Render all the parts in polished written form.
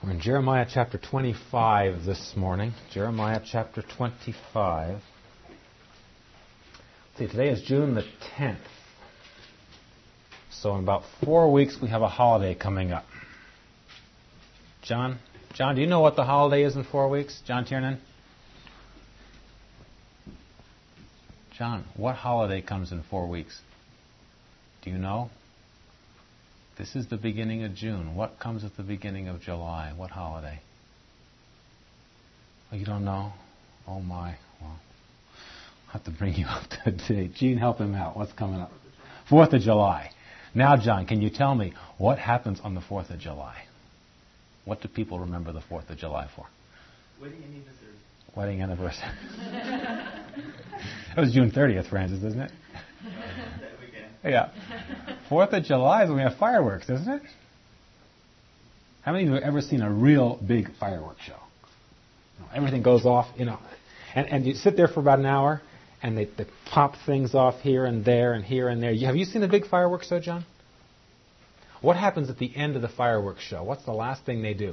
We're in Jeremiah chapter 25 this morning. Jeremiah chapter 25. See, today is June the 10th. So in about 4 weeks we have a holiday coming up. John, do you know what the holiday is in 4 weeks? John Tiernan? John, what holiday comes in 4 weeks? Do you know? This is the beginning of June. What comes at the beginning of July? What holiday? Oh, you don't know? Oh my. Well, I'll have to bring you up to date. Gene, help him out. What's coming up? 4th of July. Now, John, can you tell me what happens on the 4th of July? What do people remember the 4th of July for? Wedding anniversary. Wedding anniversary. That was June 30th, Francis, isn't it? Yeah. 4th of July is when we have fireworks, isn't it? How many of you have ever seen a real big fireworks show? Everything goes off, and you sit there for about an hour, and they pop things off here and there and here and there. Have you seen a big fireworks show, John? What happens at the end of the fireworks show? What's the last thing they do?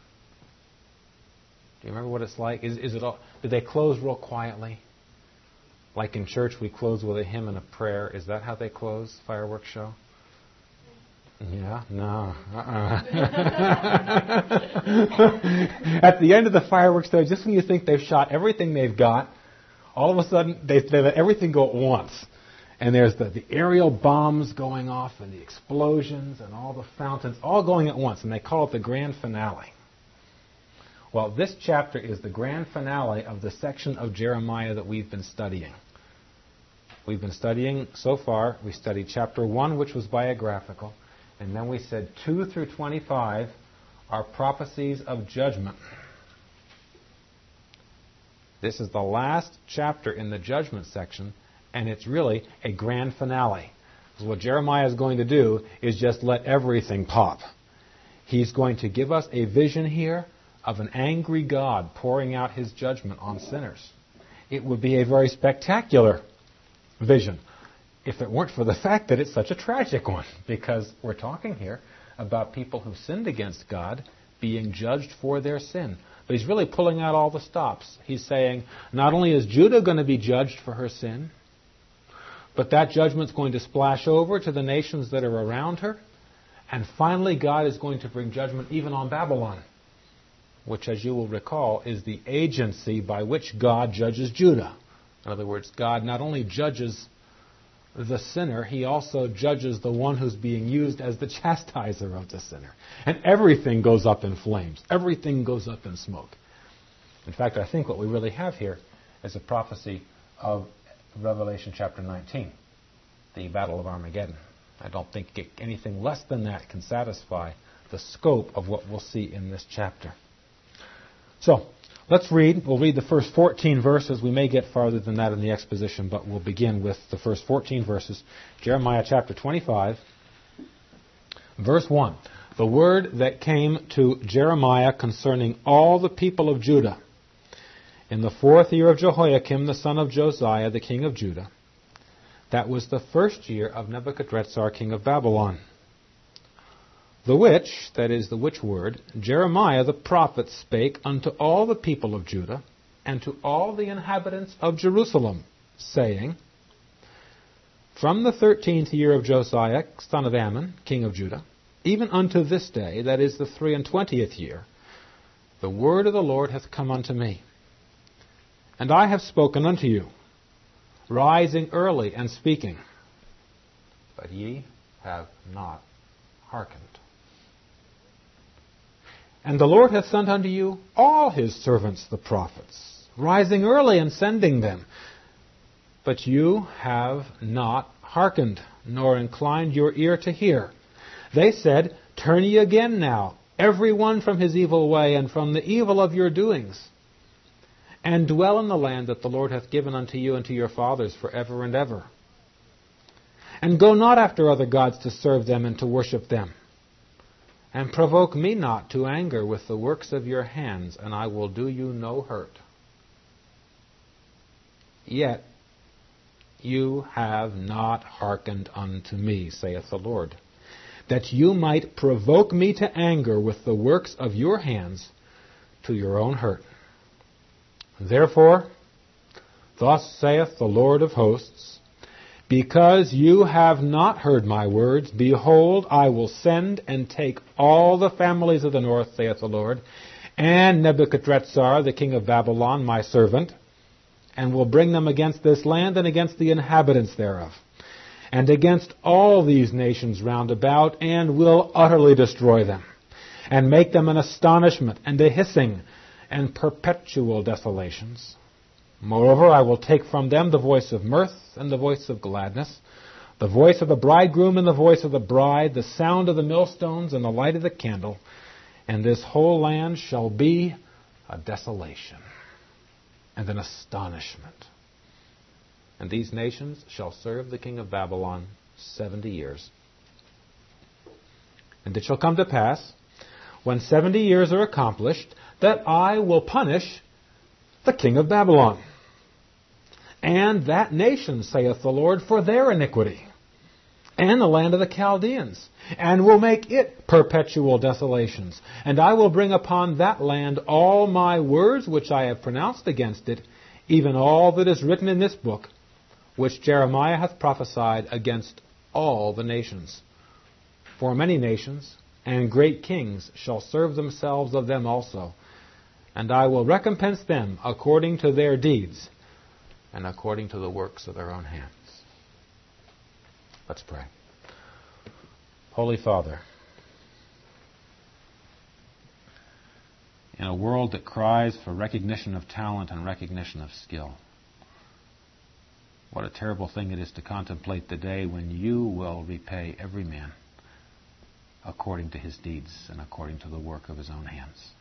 Do you remember what it's like? Is it all? Do they close real quietly? Like in church, we close with a hymn and a prayer. Is that how they close fireworks show? Yeah? No. At the end of the fireworks show, just when you think they've shot everything they've got, all of a sudden they let everything go at once. And there's the aerial bombs going off and the explosions and all the fountains all going at once. And they call it the grand finale. Well, this chapter is the grand finale of the section of Jeremiah that we've been studying. We've been studying, so far, we studied chapter 1, which was biographical, and then we said 2 through 25 are prophecies of judgment. This is the last chapter in the judgment section, and it's really a grand finale. So what Jeremiah is going to do is just let everything pop. He's going to give us a vision here of an angry God pouring out his judgment on sinners. It would be a very spectacular vision if it weren't for the fact that it's such a tragic one, because we're talking here about people who've sinned against God being judged for their sin. But he's really pulling out all the stops. He's saying, not only is Judah going to be judged for her sin, but that judgment's going to splash over to the nations that are around her, and finally God is going to bring judgment even on Babylon, which, as you will recall, is the agency by which God judges Judah. In other words, God not only judges the sinner, he also judges the one who's being used as the chastiser of the sinner. And everything goes up in flames. Everything goes up in smoke. In fact, I think what we really have here is a prophecy of Revelation chapter 19, the Battle of Armageddon. I don't think anything less than that can satisfy the scope of what we'll see in this chapter. So, let's read. We'll read the first 14 verses. We may get farther than that in the exposition, but we'll begin with the first 14 verses. Jeremiah chapter 25, verse 1. The word that came to Jeremiah concerning all the people of Judah in the 4th year of Jehoiakim, the son of Josiah, the king of Judah. That was the 1st year of Nebuchadrezzar, king of Babylon. The which, that is the which word, Jeremiah the prophet spake unto all the people of Judah and to all the inhabitants of Jerusalem, saying, From the 13th year of Josiah, son of Ammon, king of Judah, even unto this day, that is the 23rd year, the word of the Lord hath come unto me. And I have spoken unto you, rising early and speaking, but ye have not hearkened. And the Lord hath sent unto you all his servants the prophets, rising early and sending them. But you have not hearkened, nor inclined your ear to hear. They said, Turn ye again now, every one from his evil way, and from the evil of your doings, and dwell in the land that the Lord hath given unto you and to your fathers for ever and ever. And go not after other gods to serve them and to worship them. And provoke me not to anger with the works of your hands, and I will do you no hurt. Yet you have not hearkened unto me, saith the Lord. that you might provoke me to anger with the works of your hands to your own hurt. Therefore, thus saith the Lord of hosts, because you have not heard my words, behold, I will send and take all the families of the north, saith the Lord, and Nebuchadrezzar, the king of Babylon, my servant, and will bring them against this land and against the inhabitants thereof, and against all these nations round about, and will utterly destroy them, and make them an astonishment, and a hissing, and perpetual desolations. Moreover, I will take from them the voice of mirth and the voice of gladness, the voice of the bridegroom and the voice of the bride, the sound of the millstones and the light of the candle, and this whole land shall be a desolation and an astonishment. And these nations shall serve the king of Babylon 70 years. And it shall come to pass, when 70 years are accomplished, that I will punish the king of Babylon, and that nation, saith the Lord, for their iniquity, and the land of the Chaldeans, and will make it perpetual desolations. And I will bring upon that land all my words which I have pronounced against it, even all that is written in this book, which Jeremiah hath prophesied against all the nations. For many nations and great kings shall serve themselves of them also, and I will recompense them according to their deeds and according to the works of their own hands. Let's pray. Holy Father, in a world that cries for recognition of talent and recognition of skill, what a terrible thing it is to contemplate the day when you will repay every man according to his deeds and according to the work of his own hands.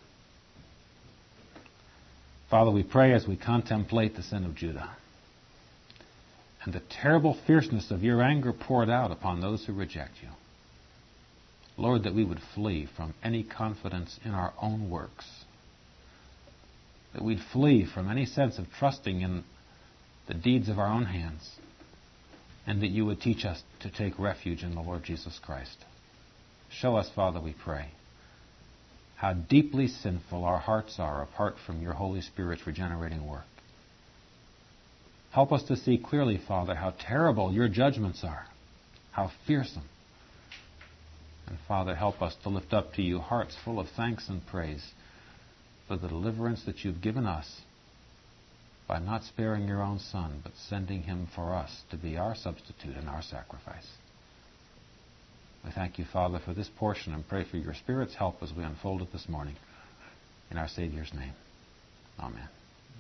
Father, we pray as we contemplate the sin of Judah and the terrible fierceness of your anger poured out upon those who reject you, Lord, that we would flee from any confidence in our own works, that we'd flee from any sense of trusting in the deeds of our own hands, and that you would teach us to take refuge in the Lord Jesus Christ. Show us, Father, we pray, how deeply sinful our hearts are apart from your Holy Spirit's regenerating work. Help us to see clearly, Father, how terrible your judgments are, how fearsome. And Father, help us to lift up to you hearts full of thanks and praise for the deliverance that you've given us by not sparing your own Son, but sending him for us to be our substitute and our sacrifice. We thank you, Father, for this portion and pray for your Spirit's help as we unfold it this morning. In our Savior's name. Amen.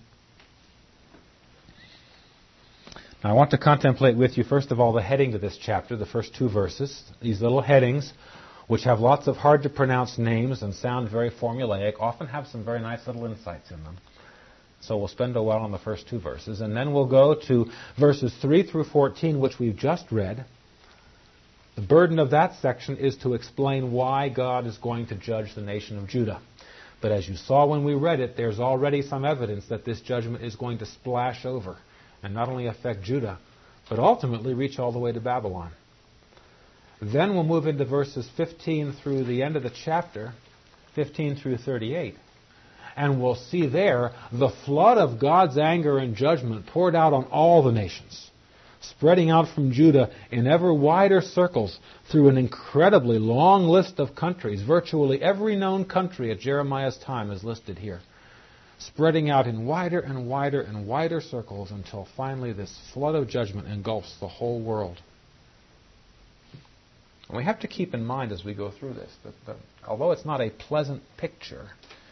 Now I want to contemplate with you, first of all, the heading to this chapter, the first two verses. These little headings, which have lots of hard-to-pronounce names and sound very formulaic, often have some very nice little insights in them. So we'll spend a while on the first two verses, and then we'll go to verses 3 through 14, which we've just read. The burden of that section is to explain why God is going to judge the nation of Judah. But as you saw when we read it, there's already some evidence that this judgment is going to splash over and not only affect Judah, but ultimately reach all the way to Babylon. Then we'll move into verses 15 through the end of the chapter, 15 through 38. And we'll see there the flood of God's anger and judgment poured out on all the nations, spreading out from Judah in ever wider circles through an incredibly long list of countries. Virtually every known country at Jeremiah's time is listed here, spreading out in wider and wider and wider circles until finally this flood of judgment engulfs the whole world. And we have to keep in mind as we go through this that although it's not a pleasant picture,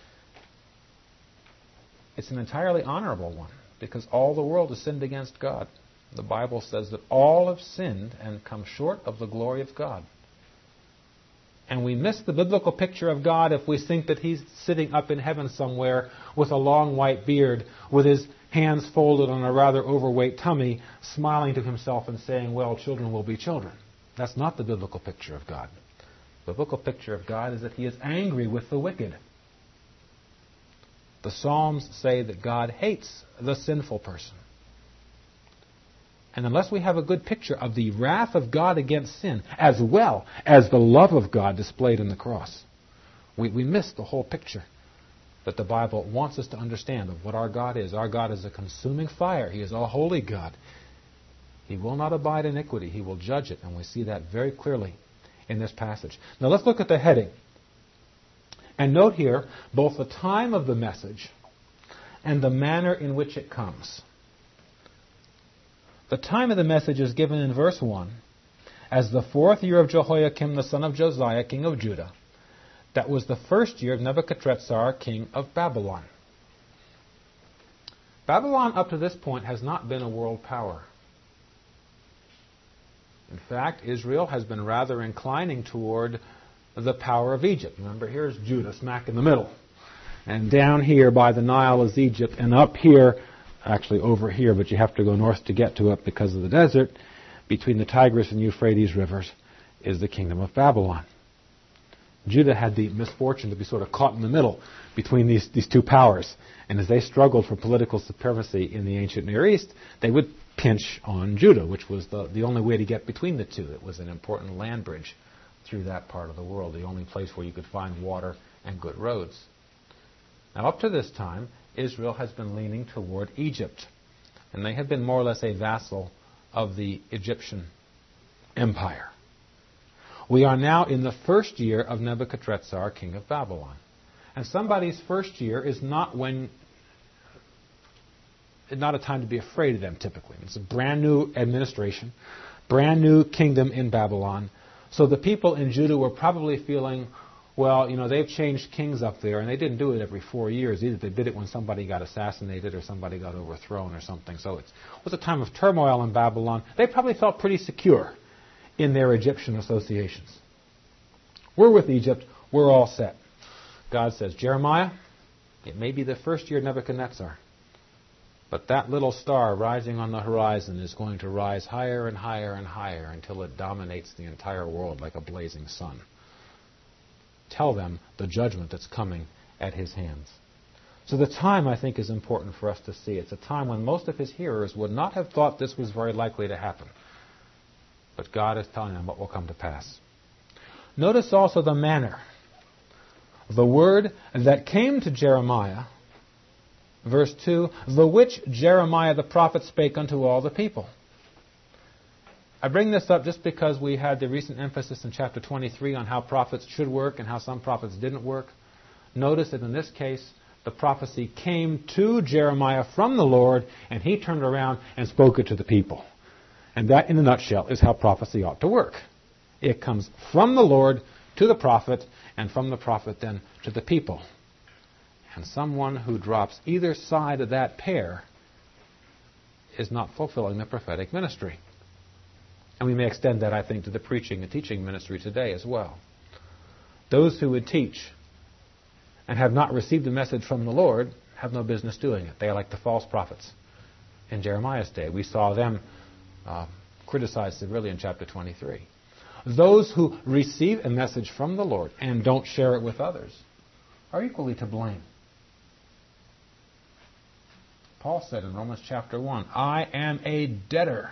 it's an entirely honorable one, because all the world has sinned against God. The Bible says that all have sinned and come short of the glory of God. And we miss the biblical picture of God if we think that he's sitting up in heaven somewhere with a long white beard, with his hands folded on a rather overweight tummy, smiling to himself and saying, well, children will be children. That's not the biblical picture of God. The biblical picture of God is that he is angry with the wicked. The Psalms say that God hates the sinful person. And unless we have a good picture of the wrath of God against sin, as well as the love of God displayed in the cross, we miss the whole picture that the Bible wants us to understand of what our God is. Our God is a consuming fire. He is a holy God. He will not abide iniquity. He will judge it. And we see that very clearly in this passage. Now let's look at the heading. And note here both the time of the message and the manner in which it comes. The time of the message is given in verse 1 as the 4th year of Jehoiakim the son of Josiah, king of Judah. That was the first year of Nebuchadrezzar, king of Babylon. Babylon up to this point has not been a world power. In fact, Israel has been rather inclining toward the power of Egypt. Remember, here's Judah, smack in the middle. And down here by the Nile is Egypt, and up here, actually over here, but you have to go north to get to it because of the desert, between the Tigris and Euphrates rivers, is the kingdom of Babylon. Judah had the misfortune to be sort of caught in the middle between these two powers. And as they struggled for political supremacy in the ancient Near East, they would pinch on Judah, which was the only way to get between the two. It was an important land bridge through that part of the world, the only place where you could find water and good roads. Now, up to this time, Israel has been leaning toward Egypt, and they have been more or less a vassal of the Egyptian empire. We are now in the first year of Nebuchadrezzar, king of Babylon. And somebody's first year is not a time to be afraid of them, typically. It's a brand new administration, brand new kingdom in Babylon. So the people in Judah were probably feeling, well, they've changed kings up there, and they didn't do it every 4 years either. They did it when somebody got assassinated or somebody got overthrown or something. So it was a time of turmoil in Babylon. They probably felt pretty secure in their Egyptian associations. We're with Egypt. We're all set. God says, Jeremiah, it may be the first year of Nebuchadnezzar, but that little star rising on the horizon is going to rise higher and higher and higher until it dominates the entire world like a blazing sun. Tell them the judgment that's coming at his hands. So the time, I think, is important for us to see. It's a time when most of his hearers would not have thought this was very likely to happen. But God is telling them what will come to pass. Notice also the manner. The word that came to Jeremiah, verse 2, the which Jeremiah the prophet spake unto all the people. I bring this up just because we had the recent emphasis in chapter 23 on how prophets should work and how some prophets didn't work. Notice that in this case, the prophecy came to Jeremiah from the Lord, and he turned around and spoke it to the people. And that, in a nutshell, is how prophecy ought to work. It comes from the Lord to the prophet, and from the prophet then to the people. And someone who drops either side of that pair is not fulfilling the prophetic ministry. And we may extend that, I think, to the preaching and teaching ministry today as well. Those who would teach and have not received the message from the Lord have no business doing it. They are like the false prophets in Jeremiah's day. We saw them criticized severely in chapter 23. Those who receive a message from the Lord and don't share it with others are equally to blame. Paul said in Romans chapter 1, I am a debtor,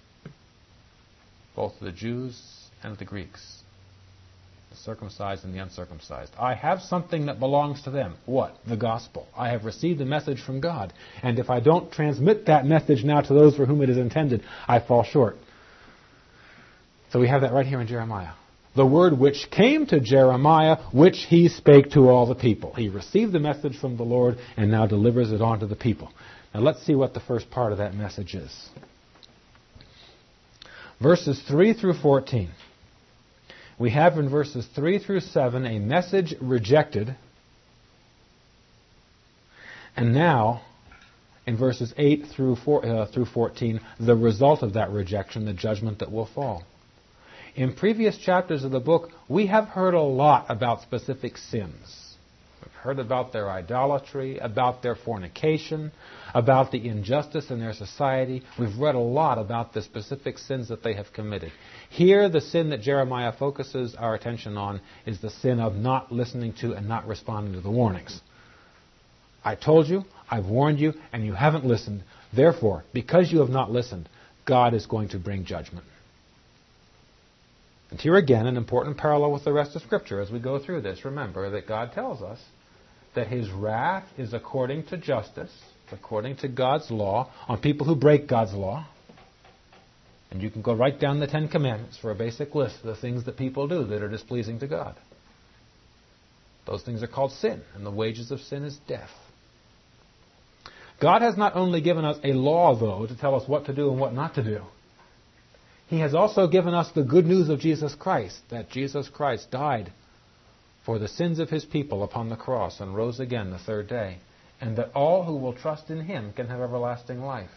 both to the Jews and the Greeks, the circumcised and the uncircumcised. I have something that belongs to them. What? The gospel. I have received a message from God. And if I don't transmit that message now to those for whom it is intended, I fall short. So we have that right here in Jeremiah. The word which came to Jeremiah, which he spake to all the people. He received the message from the Lord and now delivers it on to the people. Now let's see what the first part of that message is. Verses 3 through 14. We have in verses 3 through 7 a message rejected. And now, in verses 8 through 14, the result of that rejection, the judgment that will fall. In previous chapters of the book, we have heard a lot about specific sins. We've heard about their idolatry, about their fornication, about the injustice in their society. We've read a lot about the specific sins that they have committed. Here, the sin that Jeremiah focuses our attention on is the sin of not listening to and not responding to the warnings. I told you, I've warned you, and you haven't listened. Therefore, because you have not listened, God is going to bring judgment. And here again, an important parallel with the rest of Scripture as we go through this. Remember that God tells us that His wrath is according to justice, according to God's law, on people who break God's law. And you can go right down the Ten Commandments for a basic list of the things that people do that are displeasing to God. Those things are called sin, and the wages of sin is death. God has not only given us a law, though, to tell us what to do and what not to do. He has also given us the good news of Jesus Christ, that Jesus Christ died for the sins of His people upon the cross and rose again the third day, and that all who will trust in Him can have everlasting life.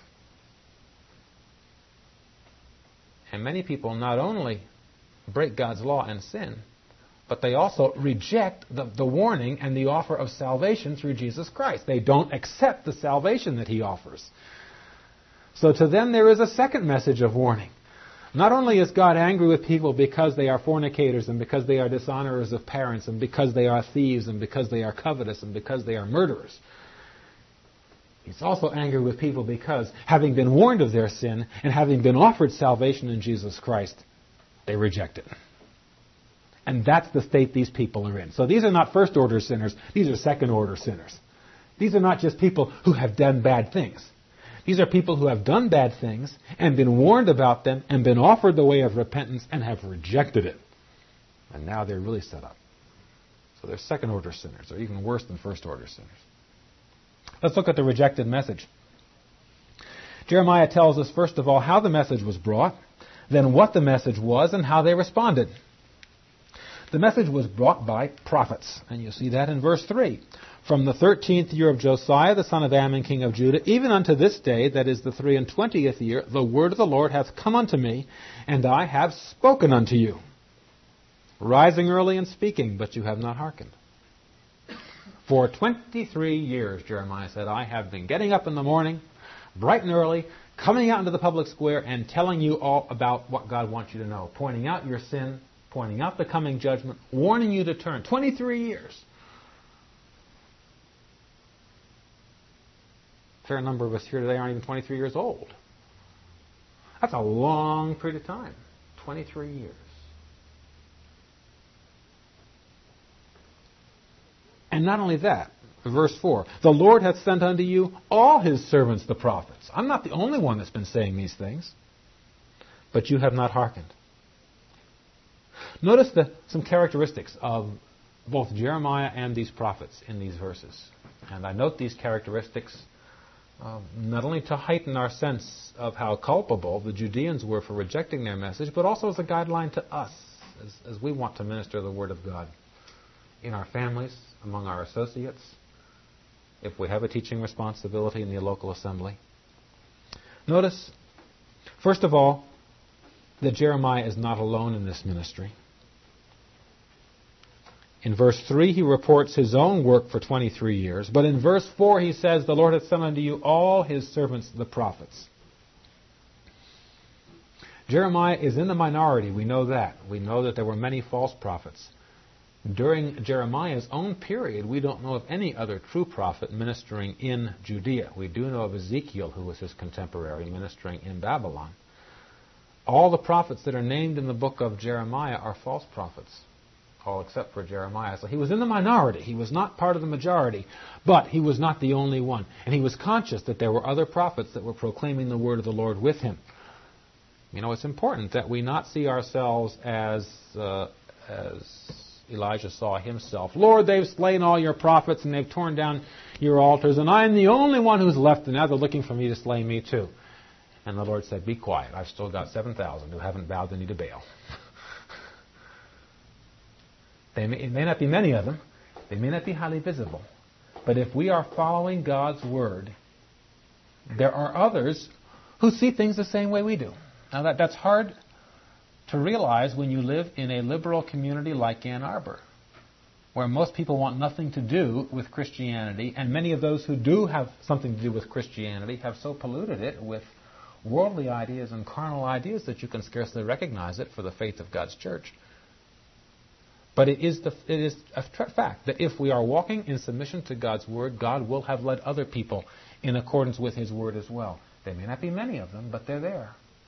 And many people not only break God's law and sin, but they also reject the warning and the offer of salvation through Jesus Christ. They don't accept the salvation that He offers. So to them there is a second message of warning. Not only is God angry with people because they are fornicators and because they are dishonorers of parents and because they are thieves and because they are covetous and because they are murderers. He's also angry with people because, having been warned of their sin and having been offered salvation in Jesus Christ, they reject it. And that's the state these people are in. So these are not first-order sinners. These are second-order sinners. These are not just people who have done bad things. These are people who have done bad things and been warned about them and been offered the way of repentance and have rejected it. And now they're really set up. So they're second-order sinners, or even worse than first-order sinners. Let's look at the rejected message. Jeremiah tells us, first of all, how the message was brought, then what the message was, and how they responded. The message was brought by prophets, and you see that in verse 3. From the 13th year of Josiah, the son of Ammon, king of Judah, even unto this day, that is the 23rd year, the word of the Lord hath come unto me, and I have spoken unto you. Rising early and speaking, but you have not hearkened. For 23 years, Jeremiah said, I have been getting up in the morning, bright and early, coming out into the public square and telling you all about what God wants you to know, pointing out your sin, pointing out the coming judgment, warning you to turn. 23 years. A fair number of us here today aren't even 23 years old. That's a long period of time. 23 years. And not only that, verse 4, the Lord hath sent unto you all His servants the prophets. I'm not the only one that's been saying these things, but you have not hearkened. Notice some characteristics of both Jeremiah and these prophets in these verses. And I note these characteristics not only to heighten our sense of how culpable the Judeans were for rejecting their message, but also as a guideline to us as we want to minister the Word of God in our families, among our associates, if we have a teaching responsibility in the local assembly. Notice, first of all, that Jeremiah is not alone in this ministry. In verse 3, he reports his own work for 23 years. But in verse 4, he says, the Lord hath sent unto you all His servants, the prophets. Jeremiah is in the minority. We know that. We know that there were many false prophets. During Jeremiah's own period, we don't know of any other true prophet ministering in Judea. We do know of Ezekiel, who was his contemporary, ministering in Babylon. All the prophets that are named in the book of Jeremiah are false prophets, all except for Jeremiah. So he was in the minority. He was not part of the majority, but he was not the only one. And he was conscious that there were other prophets that were proclaiming the word of the Lord with him. You know, it's important that we not see ourselves as Elijah saw himself. Lord, they've slain all your prophets and they've torn down your altars, and I'm the only one who's left, and now they're looking for me to slay me too. And the Lord said, be quiet. I've still got 7,000 who haven't bowed the knee to Baal. It may not be many of them. They may not be highly visible. But if we are following God's Word, there are others who see things the same way we do. Now that's hard to realize when you live in a liberal community like Ann Arbor, where most people want nothing to do with Christianity, and many of those who do have something to do with Christianity have so polluted it with worldly ideas and carnal ideas that you can scarcely recognize it for the faith of God's church. But it is a fact that if we are walking in submission to God's Word, God will have led other people in accordance with His Word as well. There may not be many of them, but they're there.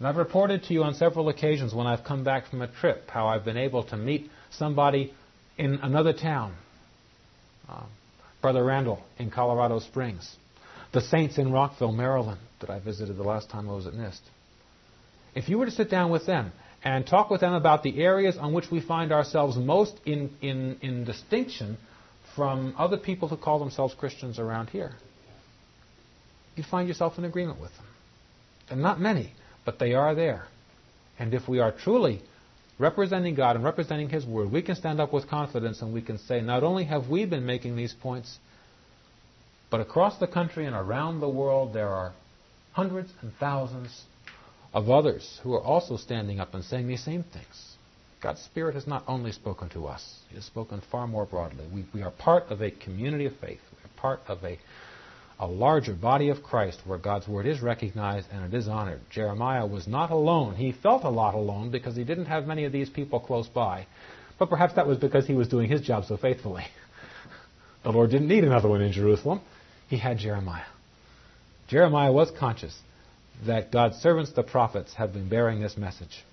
And I've reported to you on several occasions when I've come back from a trip how I've been able to meet somebody in another town. Brother Randall in Colorado Springs. The saints in Rockville, Maryland, that I visited the last time I was at NIST. If you were to sit down with them and talk with them about the areas on which we find ourselves most in distinction from other people who call themselves Christians around here, you'd find yourself in agreement with them. And not many, but they are there. And if we are truly representing God and representing His Word, we can stand up with confidence and we can say, not only have we been making these points, but across the country and around the world there are hundreds and thousands of others who are also standing up and saying these same things. God's Spirit has not only spoken to us, He has spoken far more broadly. We are part of a community of faith. We are part of a larger body of Christ where God's Word is recognized and it is honored. Jeremiah was not alone. He felt a lot alone because he didn't have many of these people close by. But perhaps that was because he was doing his job so faithfully. The Lord didn't need another one in Jerusalem. He had Jeremiah. Jeremiah was conscious that God's servants, the prophets, have been bearing this message.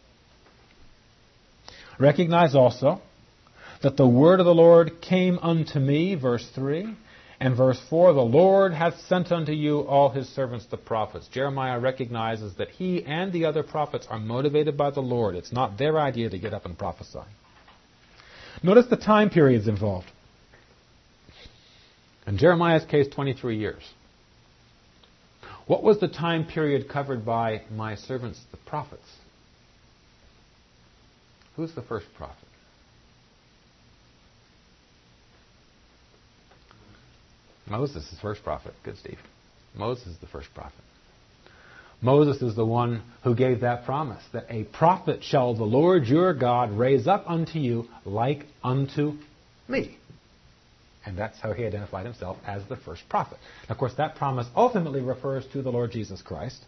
Recognize also that the word of the Lord came unto me, verse 3, and verse 4, the Lord hath sent unto you all His servants, the prophets. Jeremiah recognizes that he and the other prophets are motivated by the Lord. It's not their idea to get up and prophesy. Notice the time periods involved. In Jeremiah's case, 23 years. What was the time period covered by my servants, the prophets? Who's the first prophet? Moses is the first prophet. Good, Steve. Moses is the first prophet. Moses is the one who gave that promise, that a prophet shall the Lord your God raise up unto you like unto me. And that's how he identified himself as the first prophet. Now, of course, that promise ultimately refers to the Lord Jesus Christ.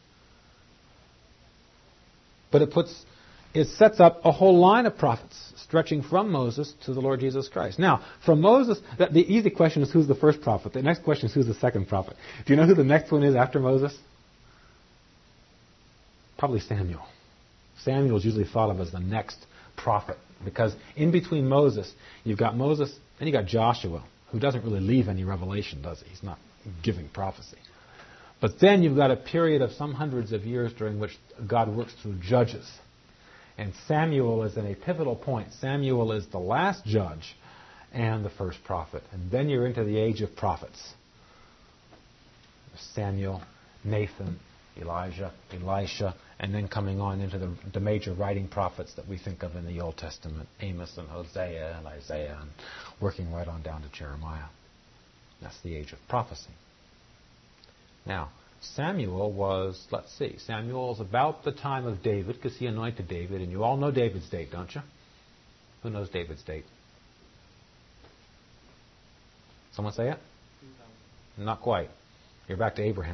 But it sets up a whole line of prophets stretching from Moses to the Lord Jesus Christ. Now, from Moses, the easy question is who's the first prophet. The next question is who's the second prophet. Do you know who the next one is after Moses? Probably Samuel. Samuel is usually thought of as the next prophet because in between Moses, you've got Moses and you've got Joshua, who doesn't really leave any revelation, does he? He's not giving prophecy. But then you've got a period of some hundreds of years during which God works through judges. And Samuel is in a pivotal point. Samuel is the last judge and the first prophet. And then you're into the age of prophets. Samuel, Nathan, Elijah, Elisha, and then coming on into the major writing prophets that we think of in the Old Testament, Amos and Hosea and Isaiah, and working right on down to Jeremiah. That's the age of prophecy. Now, Samuel was, Samuel is about the time of David, because he anointed David, and you all know David's date, don't you? Who knows David's date? Someone say it? 2000. Not quite. You're back to Abraham.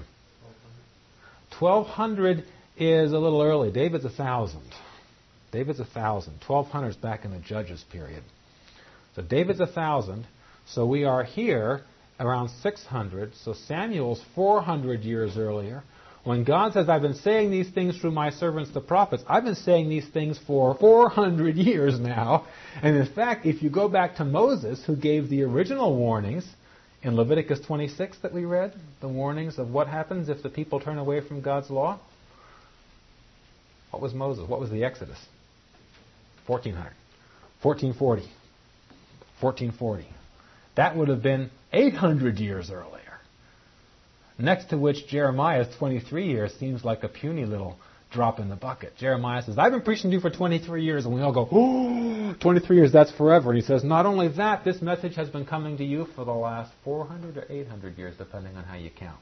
1200 is a little early. David's 1000. David's 1000. 1200 is back in the Judges period. So David's 1000. So we are here around 600. So Samuel's 400 years earlier. When God says, I've been saying these things through my servants, the prophets, I've been saying these things for 400 years now. And in fact, if you go back to Moses, who gave the original warnings, in Leviticus 26 that we read, the warnings of what happens if the people turn away from God's law. What was Moses? What was the Exodus? 1400. 1440. 1440. That would have been 800 years earlier. Next to which Jeremiah's 23 years seems like a puny little drop in the bucket. Jeremiah says, I've been preaching to you for 23 years. And we all go, oh, 23 years, that's forever. And he says, not only that, this message has been coming to you for the last 400 or 800 years, depending on how you count.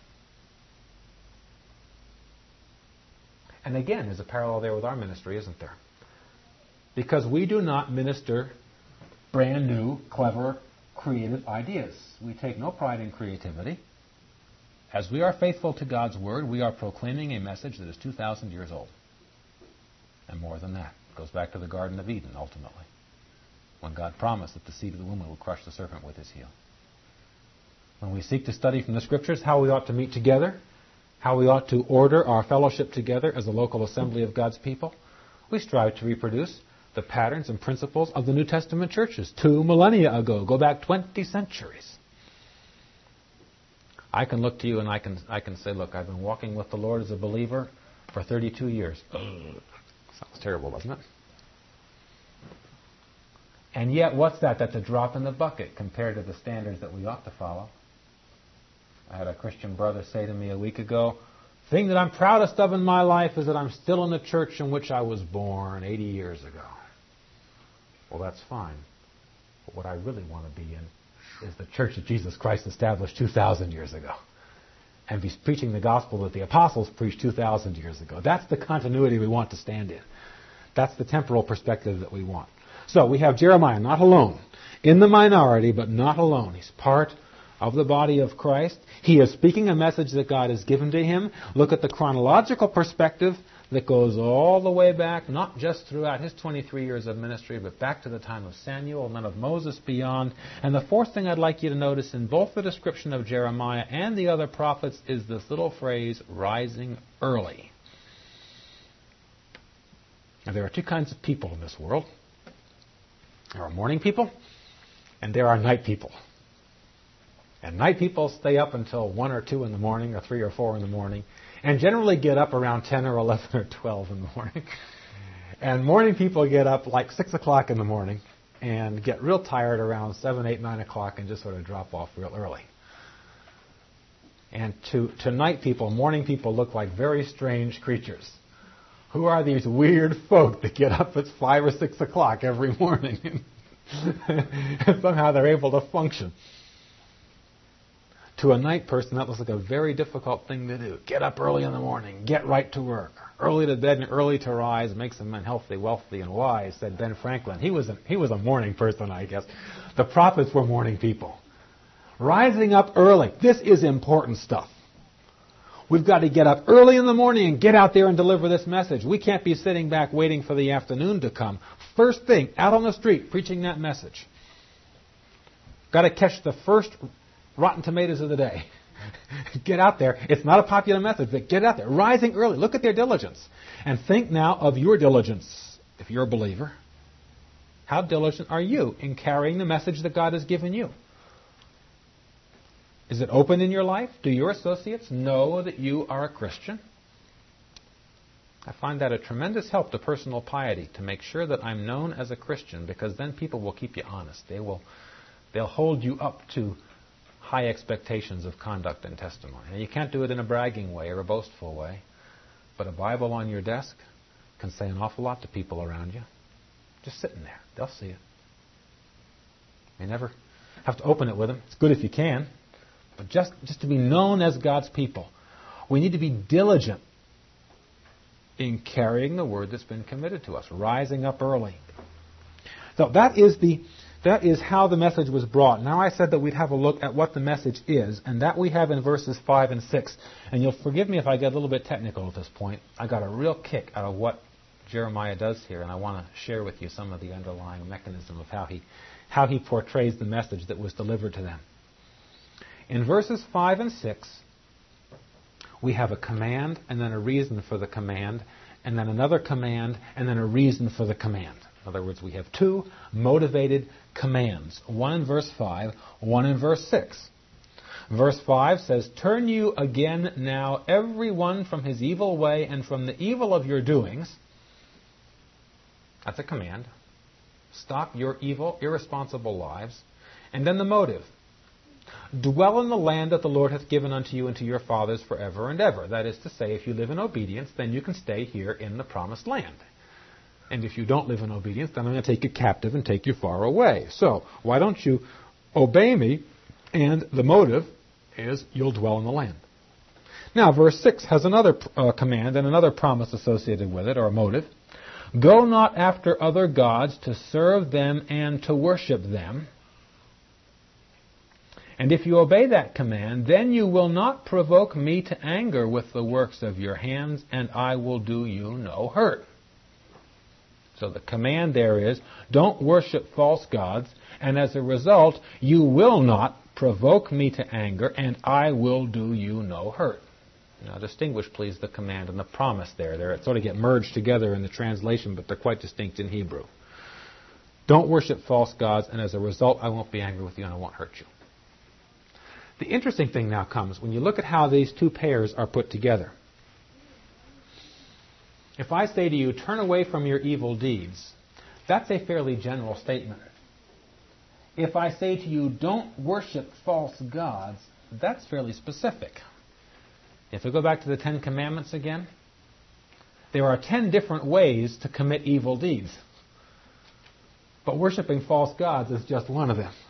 And again, there's a parallel there with our ministry, isn't there? Because we do not minister brand new, clever, creative ideas. We take no pride in creativity. As we are faithful to God's Word, we are proclaiming a message that is 2,000 years old. And more than that. It goes back to the Garden of Eden, ultimately, when God promised that the seed of the woman would crush the serpent with his heel. When we seek to study from the Scriptures how we ought to meet together, how we ought to order our fellowship together as a local assembly of God's people. We strive to reproduce the patterns and principles of the New Testament churches 2 millennia ago. Go back 20 centuries. I can look to you and I can say, look, I've been walking with the Lord as a believer for 32 years. Sounds terrible, doesn't it? And yet, what's that? That's a drop in the bucket compared to the standards that we ought to follow. I had a Christian brother say to me a week ago, the thing that I'm proudest of in my life is that I'm still in the church in which I was born 80 years ago. Well, that's fine. But what I really want to be in is the church that Jesus Christ established 2,000 years ago. And be preaching the gospel that the apostles preached 2,000 years ago. That's the continuity we want to stand in. That's the temporal perspective that we want. So we have Jeremiah not alone. In the minority, but not alone. He's part of the body of Christ. He is speaking a message that God has given to him. Look at the chronological perspective that goes all the way back, not just throughout his 23 years of ministry, but back to the time of Samuel and then of Moses beyond. And the fourth thing I'd like you to notice in both the description of Jeremiah and the other prophets is this little phrase, rising early. Now, there are two kinds of people in this world. There are morning people, and there are night people. And night people stay up until 1 or 2 in the morning, or 3 or 4 in the morning, and generally get up around 10 or 11 or 12 in the morning. And morning people get up like 6 o'clock in the morning and get real tired around 7, 8, 9 o'clock and just sort of drop off real early. And to night people, morning people look like very strange creatures. Who are these weird folk that get up at 5 or 6 o'clock every morning? And somehow they're able to function. To a night person, that looks like a very difficult thing to do. Get up early in the morning, get right to work. Early to bed and early to rise makes a man healthy, wealthy, and wise, said Ben Franklin. He was a morning person, I guess. The prophets were morning people. Rising up early. This is important stuff. We've got to get up early in the morning and get out there and deliver this message. We can't be sitting back waiting for the afternoon to come. First thing, out on the street, preaching that message. Got to catch the first rotten tomatoes of the day. Get out there. It's not a popular message, but get out there. Rising early. Look at their diligence. And think now of your diligence, if you're a believer. How diligent are you in carrying the message that God has given you? Is it open in your life? Do your associates know that you are a Christian? I find that a tremendous help to personal piety, to make sure that I'm known as a Christian, because then people will keep you honest. They'll hold you up to high expectations of conduct and testimony. And you can't do it in a bragging way or a boastful way, but a Bible on your desk can say an awful lot to people around you. Just sitting there. They'll see it. You never have to open it with them. It's good if you can. But just to be known as God's people, we need to be diligent in carrying the word that's been committed to us, rising up early. So that is how the message was brought. Now I said that we'd have a look at what the message is, and that we have in verses 5 and 6. And you'll forgive me if I get a little bit technical at this point. I got a real kick out of what Jeremiah does here, and I want to share with you some of the underlying mechanism of how he portrays the message that was delivered to them. In verses 5 and 6, we have a command and then a reason for the command, and then another command and then a reason for the command. In other words, we have two motivated commands, one in verse 5, one in verse 6. Verse 5 says, "Turn you again now every one from his evil way and from the evil of your doings." That's a command. Stop your evil, irresponsible lives. And then the motive. "Dwell in the land that the Lord hath given unto you and to your fathers forever and ever." That is to say, if you live in obedience, then you can stay here in the promised land. And if you don't live in obedience, then I'm going to take you captive and take you far away. So, why don't you obey me? And the motive is you'll dwell in the land. Now, verse 6 has another command and another promise associated with it, or a motive. "Go not after other gods to serve them and to worship them. And if you obey that command, then you will not provoke me to anger with the works of your hands, and I will do you no hurt." So the command there is, don't worship false gods, and as a result, you will not provoke me to anger, and I will do you no hurt. Now, distinguish, please, the command and the promise there. They sort of get merged together in the translation, but they're quite distinct in Hebrew. Don't worship false gods, and as a result, I won't be angry with you and I won't hurt you. The interesting thing now comes when you look at how these two pairs are put together. If I say to you, turn away from your evil deeds, that's a fairly general statement. If I say to you, don't worship false gods, that's fairly specific. If we go back to the 10 Commandments again, there are 10 different ways to commit evil deeds. But worshiping false gods is just one of them.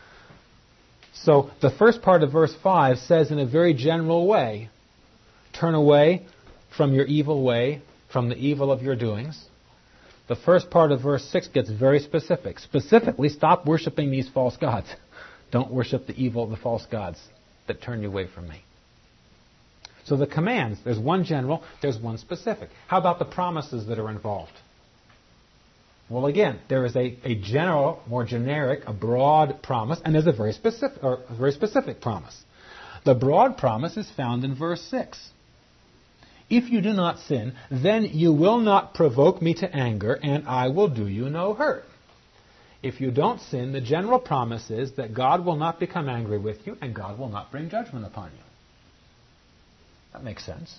So the first part of verse 5 says in a very general way, turn away from your evil way, from the evil of your doings. The first part of verse 6 gets very specific. Specifically, stop worshiping these false gods. Don't worship the evil of the false gods that turn you away from me. So the commands, there's one general, there's one specific. How about the promises that are involved? Well, again, there is a general, more generic, a broad promise, and there's a very specific promise. The broad promise is found in verse 6. If you do not sin, then you will not provoke me to anger, and I will do you no hurt. If you don't sin, the general promise is that God will not become angry with you, and God will not bring judgment upon you. That makes sense.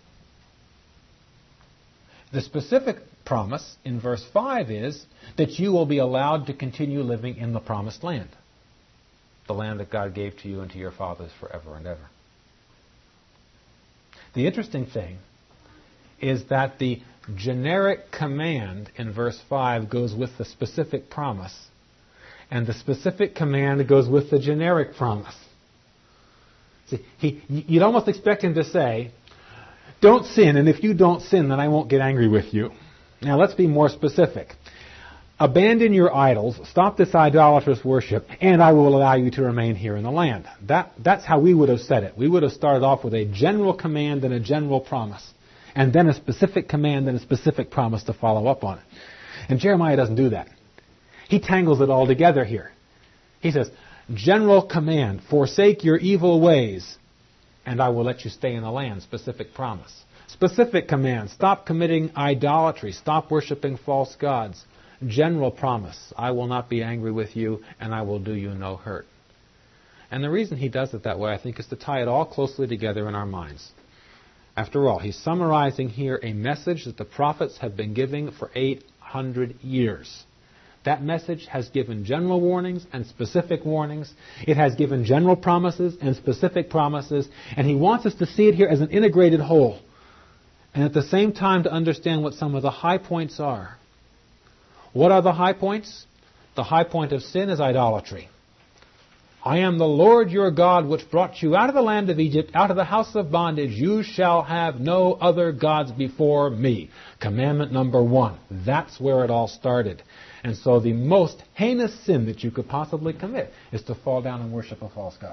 The specific promise in verse 5 is that you will be allowed to continue living in the promised land, the land that God gave to you and to your fathers forever and ever. The interesting thing is that the generic command in verse 5 goes with the specific promise, and the specific command goes with the generic promise. See, you'd almost expect him to say, don't sin, and if you don't sin, then I won't get angry with you. Now let's be more specific. Abandon your idols, stop this idolatrous worship, and I will allow you to remain here in the land. That's how we would have said it. We would have started off with a general command and a general promise, and then a specific command and a specific promise to follow up on it. And Jeremiah doesn't do that. He tangles it all together here. He says, general command, forsake your evil ways, and I will let you stay in the land. Specific promise. Specific command, stop committing idolatry, stop worshiping false gods. General promise, I will not be angry with you, and I will do you no hurt. And the reason he does it that way, I think, is to tie it all closely together in our minds. After all, he's summarizing here a message that the prophets have been giving for 800 years. That message has given general warnings and specific warnings. It has given general promises and specific promises. And he wants us to see it here as an integrated whole. And at the same time to understand what some of the high points are. What are the high points? The high point of sin is idolatry. I am the Lord your God which brought you out of the land of Egypt, out of the house of bondage. You shall have no other gods before me. Commandment number 1. That's where it all started. And so the most heinous sin that you could possibly commit is to fall down and worship a false god.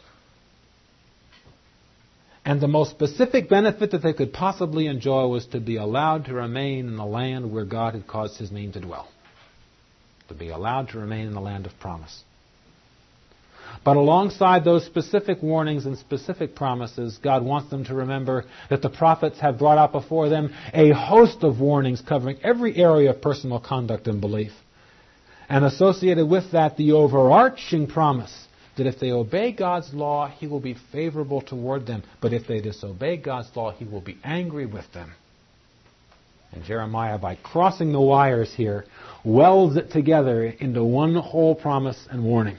And the most specific benefit that they could possibly enjoy was to be allowed to remain in the land where God had caused his name to dwell. To be allowed to remain in the land of promise. But alongside those specific warnings and specific promises, God wants them to remember that the prophets have brought out before them a host of warnings covering every area of personal conduct and belief. And associated with that, the overarching promise that if they obey God's law, he will be favorable toward them. But if they disobey God's law, he will be angry with them. And Jeremiah, by crossing the wires here, welds it together into one whole promise and warning.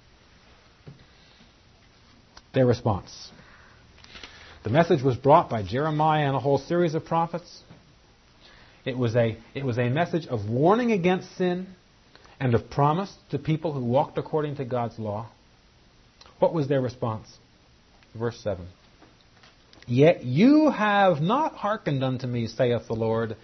Their response. The message was brought by Jeremiah and a whole series of prophets. It was a message of warning against sin and of promise to people who walked according to God's law. What was their response? Verse 7. Yet you have not hearkened unto me, saith the Lord.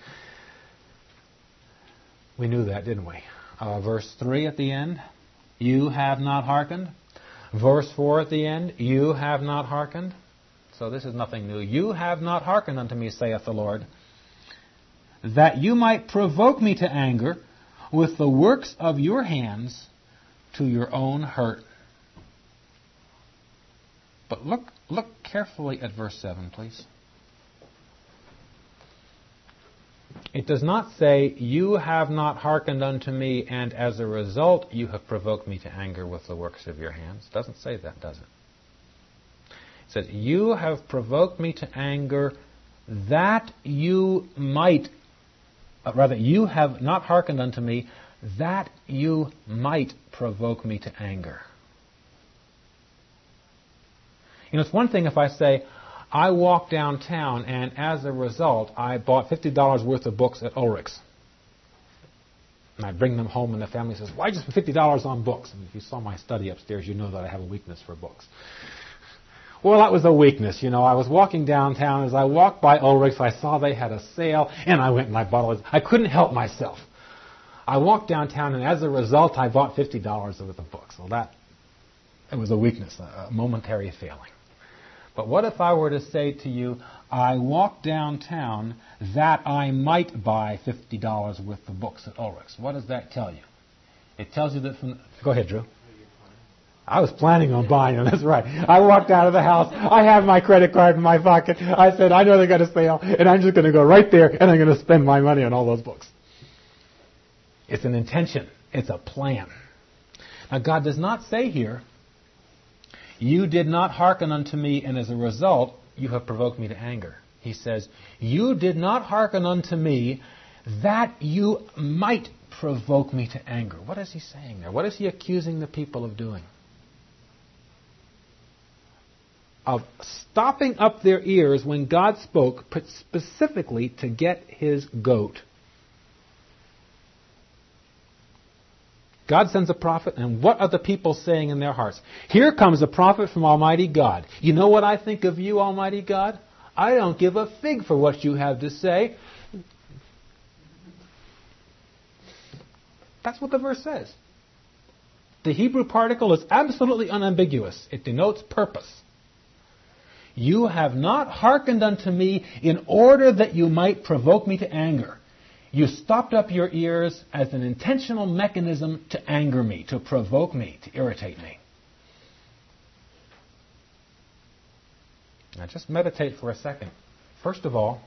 We knew that, didn't we? Verse 3 at the end. You have not hearkened. Verse 4 at the end, you have not hearkened. So this is nothing new. You have not hearkened unto me, saith the Lord, that you might provoke me to anger with the works of your hands to your own hurt. But look carefully at verse 7, please. It does not say, you have not hearkened unto me, and as a result you have provoked me to anger with the works of your hands. It doesn't say that, does it? It says, you have provoked me to anger that you might, you have not hearkened unto me, that you might provoke me to anger. You know, it's one thing if I say, I walked downtown and as a result I bought $50 worth of books at Ulrich's. And I bring them home and the family says, why just $50 on books? And if you saw my study upstairs, you know that I have a weakness for books. Well, that was a weakness. You know, I was walking downtown. As I walked by Ulrich's, I saw they had a sale and I went and I bought it. I couldn't help myself. I walked downtown and as a result I bought $50 worth of books. Well, it was a weakness, a momentary failing. But what if I were to say to you, I walked downtown that I might buy $50 worth of books at Ulrich's? What does that tell you? It tells you that Go ahead, Drew. I was planning on buying them, that's right. I walked out of the house, I have my credit card in my pocket. I said, I know they got a sale, and I'm just going to go right there, and I'm going to spend my money on all those books. It's an intention. It's a plan. Now, God does not say here, you did not hearken unto me, and as a result, you have provoked me to anger. He says, you did not hearken unto me, that you might provoke me to anger. What is he saying there? What is he accusing the people of doing? Of stopping up their ears when God spoke specifically to get his goat. God sends a prophet, and what are the people saying in their hearts? Here comes a prophet from Almighty God. You know what I think of you, Almighty God? I don't give a fig for what you have to say. That's what the verse says. The Hebrew particle is absolutely unambiguous. It denotes purpose. You have not hearkened unto me in order that you might provoke me to anger. You stopped up your ears as an intentional mechanism to anger me, to provoke me, to irritate me. Now just meditate for a second. First of all,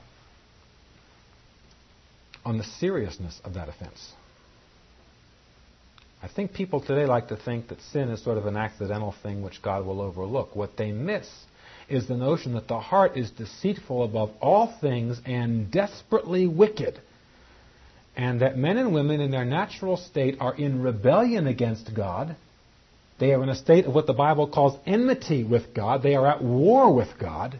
on the seriousness of that offense. I think people today like to think that sin is sort of an accidental thing which God will overlook. What they miss is the notion that the heart is deceitful above all things and desperately wicked. And that men and women in their natural state are in rebellion against God. They are in a state of what the Bible calls enmity with God. They are at war with God.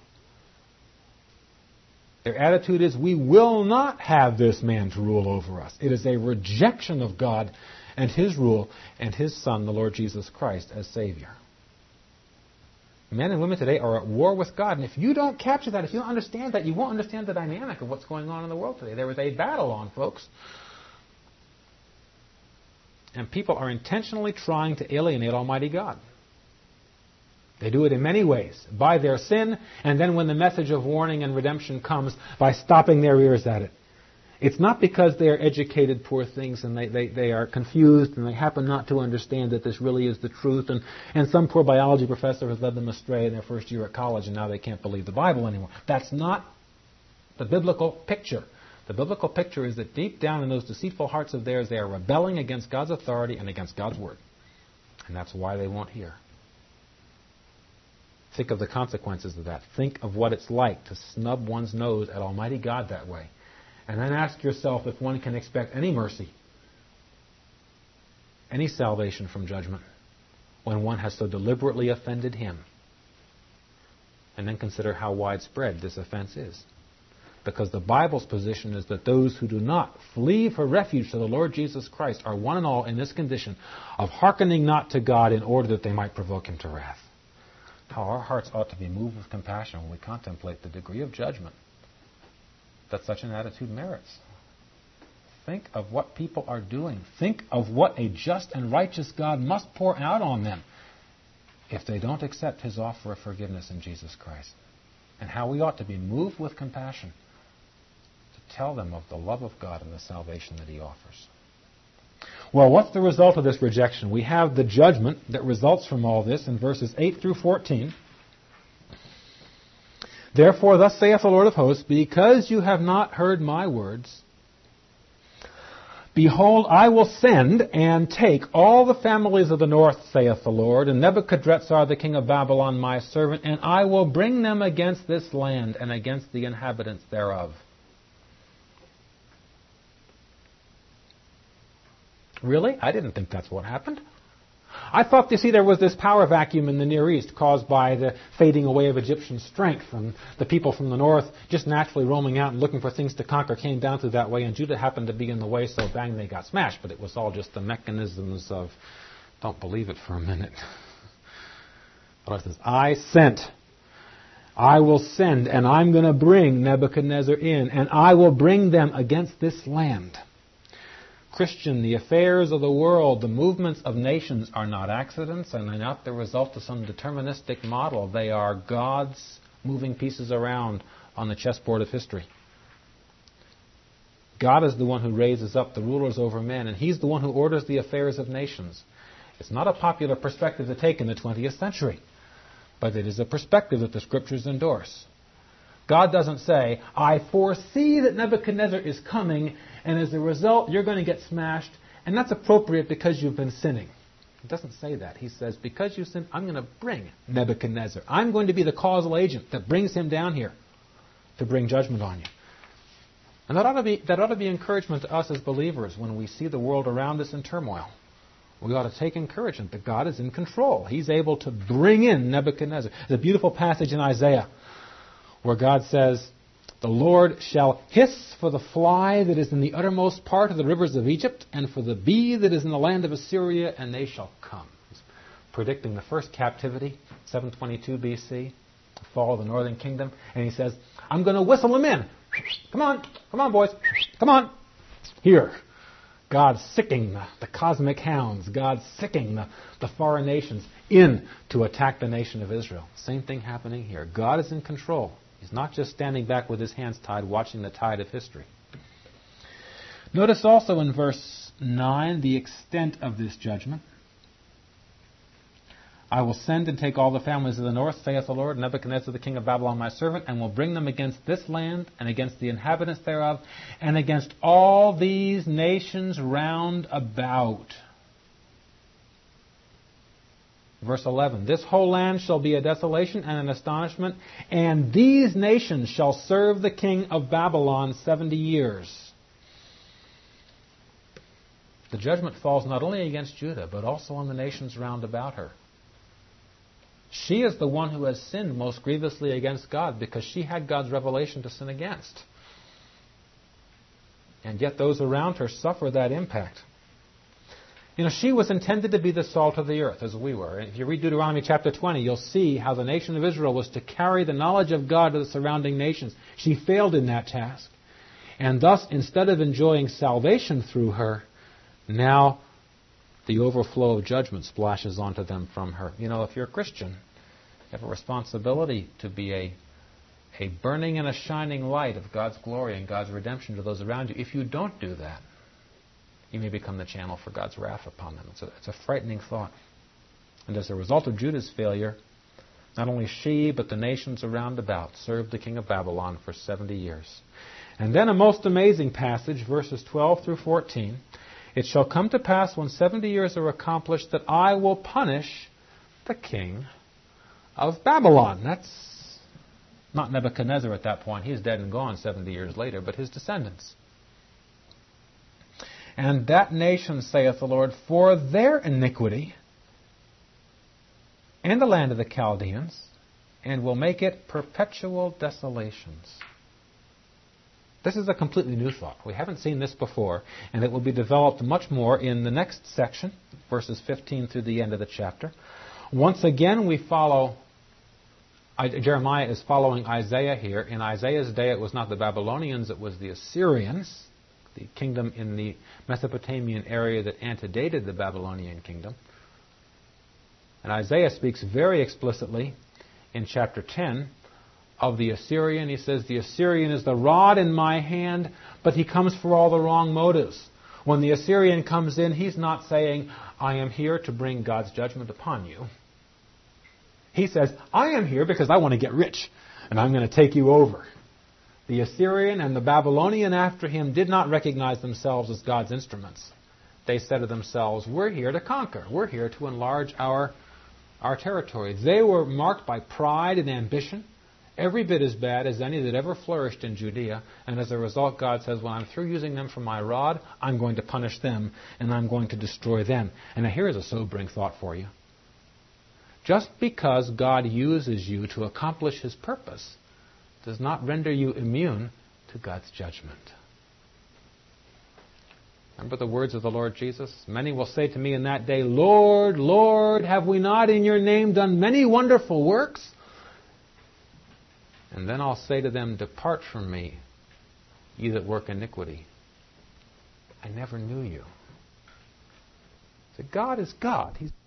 Their attitude is, we will not have this man to rule over us. It is a rejection of God and his rule and his Son, the Lord Jesus Christ, as Savior. Men and women today are at war with God. And if you don't capture that, if you don't understand that, you won't understand the dynamic of what's going on in the world today. There is a battle on, folks. And people are intentionally trying to alienate Almighty God. They do it in many ways. By their sin, and then when the message of warning and redemption comes, by stopping their ears at it. It's not because they are educated, poor things, and they are confused, and they happen not to understand that this really is the truth, and some poor biology professor has led them astray in their first year at college, and now they can't believe the Bible anymore. That's not the biblical picture. The biblical picture is that deep down in those deceitful hearts of theirs, they are rebelling against God's authority and against God's word. And that's why they won't hear. Think of the consequences of that. Think of what it's like to snub one's nose at Almighty God that way. And then ask yourself if one can expect any mercy, any salvation from judgment, when one has so deliberately offended him. And then consider how widespread this offense is. Because the Bible's position is that those who do not flee for refuge to the Lord Jesus Christ are one and all in this condition of hearkening not to God in order that they might provoke him to wrath. How our hearts ought to be moved with compassion when we contemplate the degree of judgment that such an attitude merits. Think of what people are doing. Think of what a just and righteous God must pour out on them if they don't accept his offer of forgiveness in Jesus Christ. And how we ought to be moved with compassion to tell them of the love of God and the salvation that he offers. Well, what's the result of this rejection? We have the judgment that results from all this in verses 8 through 14. Therefore, thus saith the Lord of hosts, because you have not heard my words, behold, I will send and take all the families of the north, saith the Lord, and Nebuchadrezzar the king of Babylon my servant, and I will bring them against this land and against the inhabitants thereof. Really? I didn't think that's what happened. I thought, you see, there was this power vacuum in the Near East caused by the fading away of Egyptian strength, and the people from the north just naturally roaming out and looking for things to conquer came down through that way, and Judah happened to be in the way, so bang, they got smashed. But it was all just the mechanisms of, don't believe it for a minute. But it says, I will send, and I'm going to bring Nebuchadnezzar in, and I will bring them against this land. Christian, the affairs of the world, the movements of nations are not accidents, and they're not the result of some deterministic model. They are God's moving pieces around on the chessboard of history. God is the one who raises up the rulers over men, and He's the one who orders the affairs of nations. It's not a popular perspective to take in the 20th century, but it is a perspective that the Scriptures endorse. God doesn't say, I foresee that Nebuchadnezzar is coming, and as a result, you're going to get smashed, and that's appropriate because you've been sinning. It doesn't say that. He says, because you sinned, I'm going to bring Nebuchadnezzar. I'm going to be the causal agent that brings him down here to bring judgment on you. And that ought to be encouragement to us as believers when we see the world around us in turmoil. We ought to take encouragement that God is in control. He's able to bring in Nebuchadnezzar. There's a beautiful passage in Isaiah where God says, the Lord shall hiss for the fly that is in the uttermost part of the rivers of Egypt, and for the bee that is in the land of Assyria, and they shall come. He's predicting the first captivity, 722 BC, the fall of the northern kingdom, and he says, I'm going to whistle them in. Come on, boys, come on. Here, God's sicking the cosmic hounds. God's sicking the foreign nations in to attack the nation of Israel. Same thing happening here. God is in control. He's not just standing back with his hands tied, watching the tide of history. Notice also in verse 9 the extent of this judgment. I will send and take all the families of the north, saith the Lord, Nebuchadnezzar the king of Babylon my servant, and will bring them against this land, and against the inhabitants thereof, and against all these nations round about. Verse 11, this whole land shall be a desolation and an astonishment, and these nations shall serve the king of Babylon 70 years. The judgment falls not only against Judah, but also on the nations round about her. She is the one who has sinned most grievously against God because she had God's revelation to sin against. And yet those around her suffer that impact. You know, she was intended to be the salt of the earth, as we were. And if you read Deuteronomy chapter 20, you'll see how the nation of Israel was to carry the knowledge of God to the surrounding nations. She failed in that task. And thus, instead of enjoying salvation through her, now the overflow of judgment splashes onto them from her. You know, if you're a Christian, you have a responsibility to be a burning and a shining light of God's glory and God's redemption to those around you. If you don't do that, you may become the channel for God's wrath upon them. It's a frightening thought. And as a result of Judah's failure, not only she, but the nations around about served the king of Babylon for 70 years. And then a most amazing passage, verses 12 through 14. It shall come to pass when 70 years are accomplished that I will punish the king of Babylon. That's not Nebuchadnezzar at that point. He's dead and gone 70 years later, but his descendants. And that nation, saith the Lord, for their iniquity, and the land of the Chaldeans, and will make it perpetual desolations. This is a completely new thought. We haven't seen this before, and it will be developed much more in the next section, verses 15 through the end of the chapter. Once again, we follow, Jeremiah is following Isaiah here. In Isaiah's day, it was not the Babylonians, it was the Assyrians, the kingdom in the Mesopotamian area that antedated the Babylonian kingdom. And Isaiah speaks very explicitly in chapter 10 of the Assyrian. He says, the Assyrian is the rod in my hand, but he comes for all the wrong motives. When the Assyrian comes in, he's not saying, I am here to bring God's judgment upon you. He says, I am here because I want to get rich. and I'm going to take you over. The Assyrian and the Babylonian after him did not recognize themselves as God's instruments. They said to themselves, we're here to conquer. We're here to enlarge our territory. They were marked by pride and ambition, every bit as bad as any that ever flourished in Judea. And as a result, God says, when I'm through using them for my rod, I'm going to punish them, and I'm going to destroy them. And now here's a sobering thought for you. Just because God uses you to accomplish His purpose does not render you immune to God's judgment. Remember the words of the Lord Jesus? Many will say to me in that day, Lord, Lord, have we not in your name done many wonderful works? And then I'll say to them, depart from me, ye that work iniquity. I never knew you. So God is God. He's